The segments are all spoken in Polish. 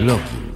Login.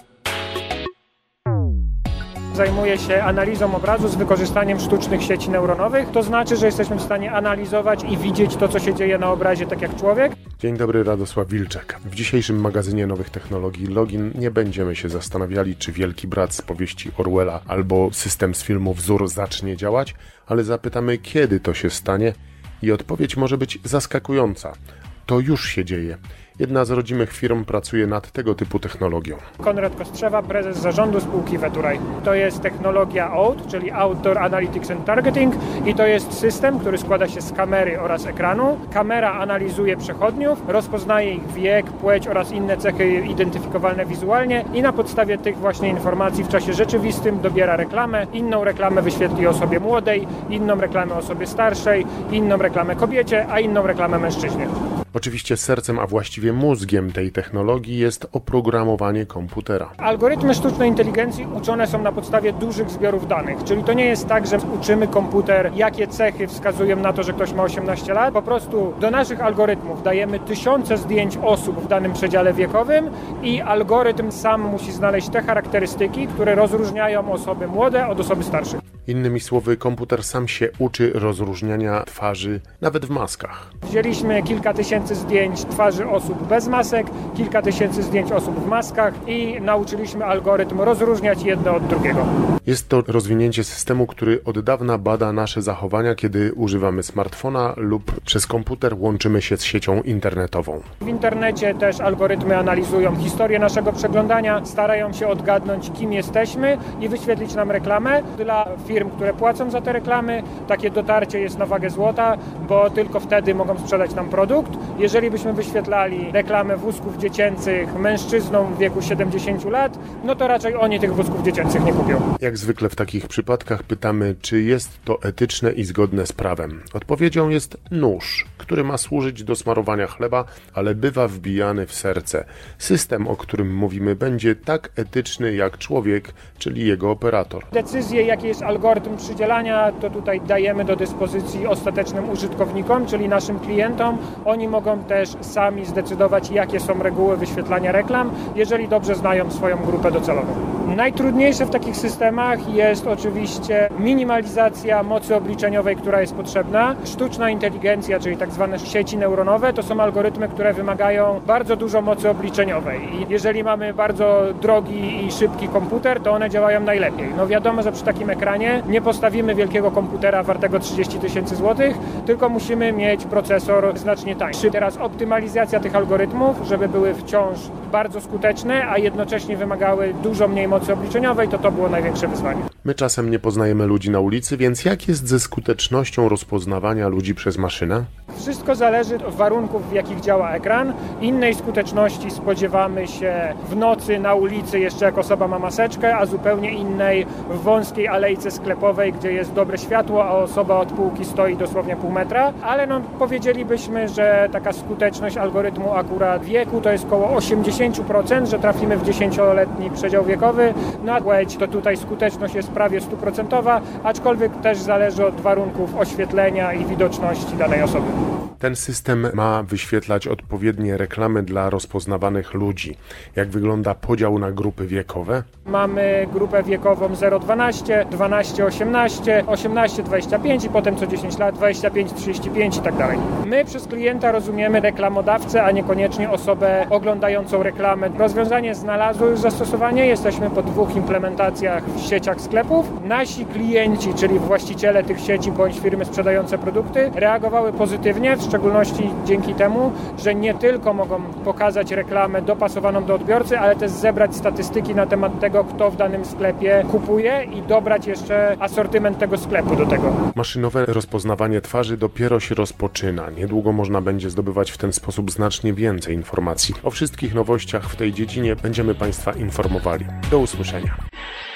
Zajmuje się analizą obrazu z wykorzystaniem sztucznych sieci neuronowych. To znaczy, że jesteśmy w stanie analizować i widzieć to, co się dzieje na obrazie, tak jak człowiek. Dzień dobry, Radosław Wilczek. W dzisiejszym magazynie nowych technologii Login nie będziemy się zastanawiali, czy Wielki Brat z powieści Orwella albo system z filmu Wzór zacznie działać, ale zapytamy, kiedy to się stanie i odpowiedź może być zaskakująca. To już się dzieje. Jedna z rodzimych firm pracuje nad tego typu technologią. Konrad Kostrzewa, prezes zarządu spółki Veturaj. To jest technologia OAT, czyli Outdoor Analytics and Targeting, i to jest system, który składa się z kamery oraz ekranu. Kamera analizuje przechodniów, rozpoznaje ich wiek, płeć oraz inne cechy identyfikowalne wizualnie i na podstawie tych właśnie informacji w czasie rzeczywistym dobiera reklamę. Inną reklamę wyświetli osobie młodej, inną reklamę osobie starszej, inną reklamę kobiecie, a inną reklamę mężczyźnie. Oczywiście sercem, a właściwie mózgiem tej technologii jest oprogramowanie komputera. Algorytmy sztucznej inteligencji uczone są na podstawie dużych zbiorów danych, czyli to nie jest tak, że uczymy komputer, jakie cechy wskazują na to, że ktoś ma 18 lat. Po prostu do naszych algorytmów dajemy tysiące zdjęć osób w danym przedziale wiekowym i algorytm sam musi znaleźć te charakterystyki, które rozróżniają osoby młode od osoby starszych. Innymi słowy, komputer sam się uczy rozróżniania twarzy, nawet w maskach. Wzięliśmy kilka tysięcy zdjęć twarzy osób bez masek, kilka tysięcy zdjęć osób w maskach i nauczyliśmy algorytm rozróżniać jedno od drugiego. Jest to rozwinięcie systemu, który od dawna bada nasze zachowania, kiedy używamy smartfona lub przez komputer łączymy się z siecią internetową. W internecie też algorytmy analizują historię naszego przeglądania, starają się odgadnąć, kim jesteśmy i wyświetlić nam reklamę. Dla firm, które płacą za te reklamy, takie dotarcie jest na wagę złota, bo tylko wtedy mogą sprzedać nam produkt. Jeżeli byśmy wyświetlali reklamę wózków dziecięcych mężczyznom w wieku 70 lat, no to raczej oni tych wózków dziecięcych nie kupią. Jak zwykle w takich przypadkach pytamy, czy jest to etyczne i zgodne z prawem. Odpowiedzią jest nóż, który ma służyć do smarowania chleba, ale bywa wbijany w serce. System, o którym mówimy, będzie tak etyczny jak człowiek, czyli jego operator. Decyzję, jaki jest algorytm przydzielania, to tutaj dajemy do dyspozycji ostatecznym użytkownikom, czyli naszym klientom. Oni mogą też sami zdecydować, jakie są reguły wyświetlania reklam, jeżeli dobrze znają swoją grupę docelową. Najtrudniejsze w takich systemach jest oczywiście minimalizacja mocy obliczeniowej, która jest potrzebna. Sztuczna inteligencja, czyli tak zwane sieci neuronowe, to są algorytmy, które wymagają bardzo dużo mocy obliczeniowej. I jeżeli mamy bardzo drogi i szybki komputer, to one działają najlepiej. No wiadomo, że przy takim ekranie nie postawimy wielkiego komputera wartego 30 000 złotych, tylko musimy mieć procesor znacznie tańszy. Teraz optymalizacja tych algorytmów, żeby były wciąż bardzo skuteczne, a jednocześnie wymagały dużo mniej mocy obliczeniowej, to było największe wyzwanie. My czasem nie poznajemy ludzi na ulicy, więc jak jest ze skutecznością rozpoznawania ludzi przez maszynę? Wszystko zależy od warunków, w jakich działa ekran. Innej skuteczności spodziewamy się w nocy na ulicy, jeszcze jak osoba ma maseczkę, a zupełnie innej w wąskiej alejce sklepowej, gdzie jest dobre światło, a osoba od półki stoi dosłownie pół metra. Ale powiedzielibyśmy, że taka skuteczność algorytmu akurat wieku to jest około 80%, że trafimy w 10-letni przedział wiekowy. Na płeć to tutaj skuteczność jest prawie 100%, aczkolwiek też zależy od warunków oświetlenia i widoczności danej osoby. Ten system ma wyświetlać odpowiednie reklamy dla rozpoznawanych ludzi. Jak wygląda podział na grupy wiekowe? Mamy grupę wiekową 0-12, 12-18, 18-25 i potem co 10 lat 25-35 i tak dalej. My przez klienta rozumiemy reklamodawcę, a niekoniecznie osobę oglądającą reklamę. Rozwiązanie znalazło już zastosowanie. Jesteśmy po 2 implementacjach w sieciach sklepów. Nasi klienci, czyli właściciele tych sieci bądź firmy sprzedające produkty, reagowały pozytywnie, w szczególności dzięki temu, że nie tylko mogą pokazać reklamę dopasowaną do odbiorcy, ale też zebrać statystyki na temat tego, kto w danym sklepie kupuje i dobrać jeszcze asortyment tego sklepu do tego. Maszynowe rozpoznawanie twarzy dopiero się rozpoczyna. Niedługo można będzie zdobywać w ten sposób znacznie więcej informacji. O wszystkich nowościach w tej dziedzinie będziemy Państwa informowali. Do usłyszenia.